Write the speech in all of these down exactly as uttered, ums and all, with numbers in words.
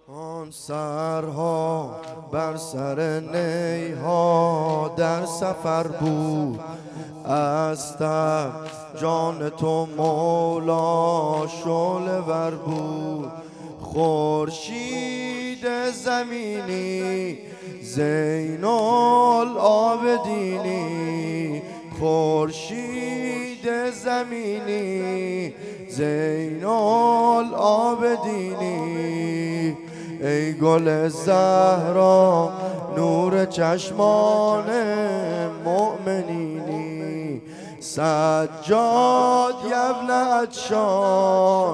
آن سرها بر سر نیها در سفر بود، از تب جان تو مولا شعله ور بود. خورشید زمینی زین العابدینی، خورشید زمینی زین العابدینی. ای گل زهرا نور چشمان مؤمنینی، سجاد یبن عطشان،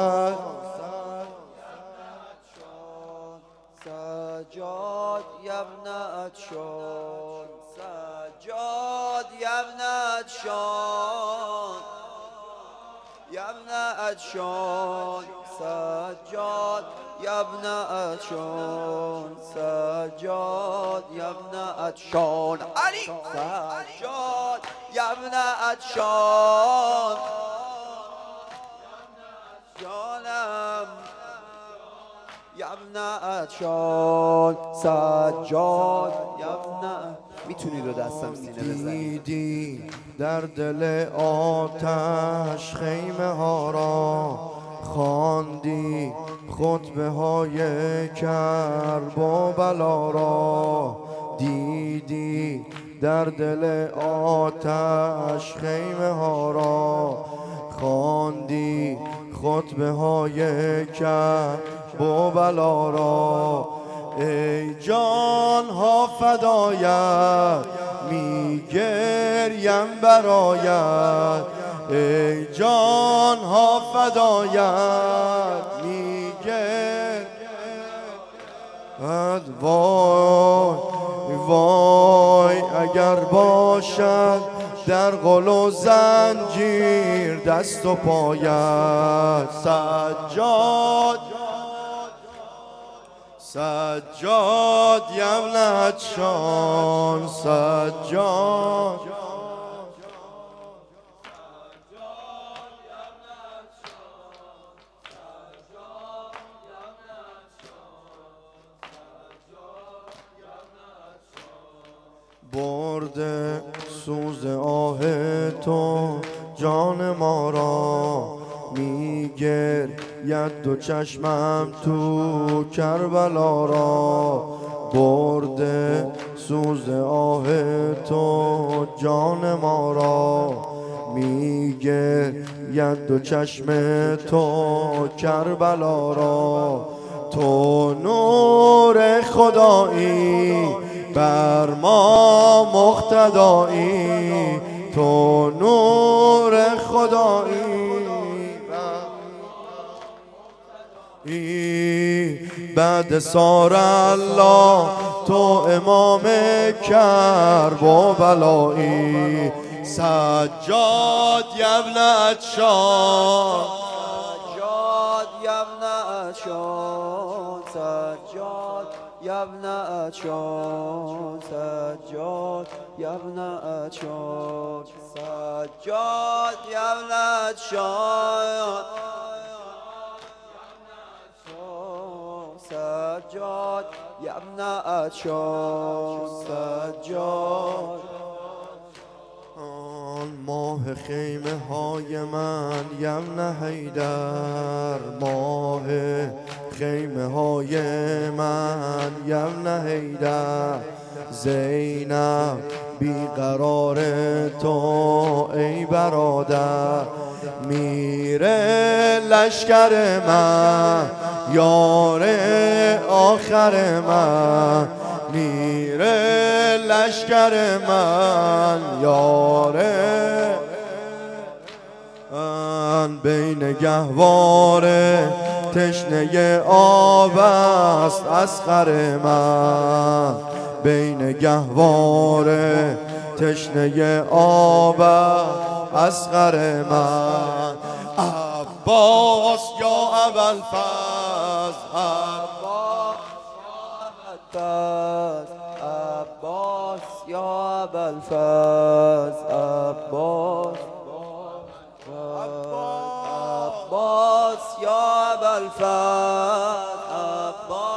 سجاد یبن عطشان، سجاد یبن عطشان، یبن عطشان، سجاد یبن عطشان، سجاد یبن عطشان، علی سجاد یبن عطشان، جانم یبن عطشان، سجاد یبن. میتونی رو دستم سینه بزنی؟ دیدی در دل آتش خیمه ها را، خواندی خطبه های کرب و بلا را. دیدی در دل آتش خیمه ها را، خواندی خطبه های کرب و بلا را. ای جان ها فدایت میگریم برایت، ای جان ها فدایت میگریم. وای وای اگر باشد در قل و زنجیر دست و پایت، سجاد سجاد یبن عطشان، سجاد برده سوز آه تو جان ما را، میگرید دو چشمم تو کربلا را. برده سوز آه تو جان ما را، میگرید دو چشم تو کربلا را. تو نور خدایی بر ما مقتدایی، تو نور خدایی بعد سار الله تو امام کرب و بلایی. سجاد یبن عطشان، سجاد یبن عطشان، سجاد یبن عطشان، سجاد یبن عطشان، سجاد یبن عطشان، سجاد یبن عطشان، سجاد. آن ماه خیمه های من یبن حیدر، ماه خیمه های من یبن حیدر. زینب بیقرار تو ای برادر، میره لشکر من یار آخر من، میره لشکر من یار من. بین گهواره تشنه آب است اسخر من، بین گهواره تشنه آب است اسخر من. عباس یا ابوالفضل، عباس یا ابوالفضل، عباس عباس یا ابوالفضل، عباس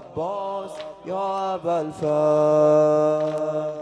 عباس یا ابوالفضل